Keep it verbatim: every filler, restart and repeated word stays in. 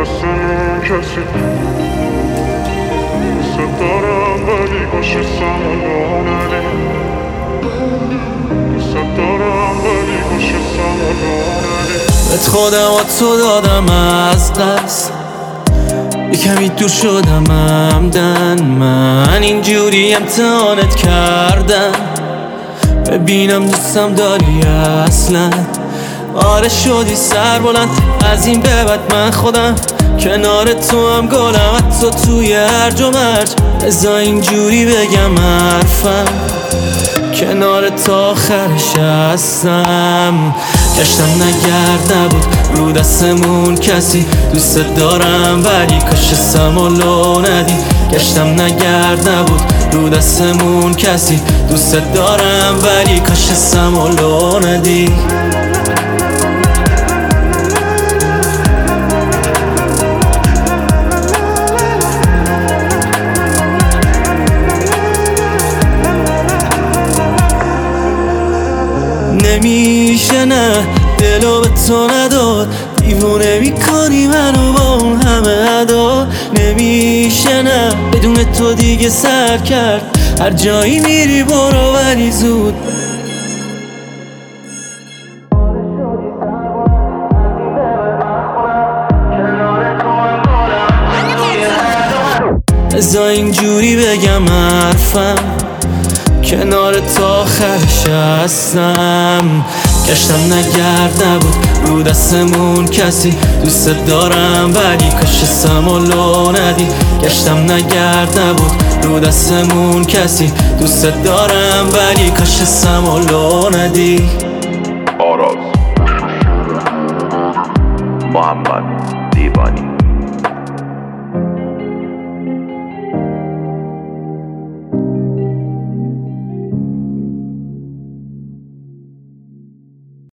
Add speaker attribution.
Speaker 1: دستمون کسی دوست دارم ولی کاش سمالو ندی دوست دارم ولی کاش سمالو ندی
Speaker 2: بهت خودم و تو دادم از قصد یه کمی دور شدم عمدن من اینجوری امتحانت کردم ببینم دوستم داری اصلا آره شدی سر بلند از این به بعد من خودم کنار تو هم گلم حتی توی هرج و مرج ازا اینجوری بگم حرفم کنار تا آخرش هستم گشتم نگرد نبود رو دستمون کسی دوست دارم ولی کاش سمالو ندی گشتم نگرد نبود رو دستمون کسی دوست دارم ولی کاش سمالو ندی نمیشه نه دلو به تو نداد دیوونه میکنی منو با اون همه ادا نمیشه نه بدون تو دیگه سر کرد هر جایی میری برو ولی زود ازا اینجوری بگم حرفم کنار تا آخرش هستم گشتم نگرد نبود رو دستمون کسی دوست دارم ولی کاش سمالو ندی گشتم نگرد نبود رو دستمون کسی دوست دارم ولی کاش سمالو ندی
Speaker 3: آراز محمد دیوانی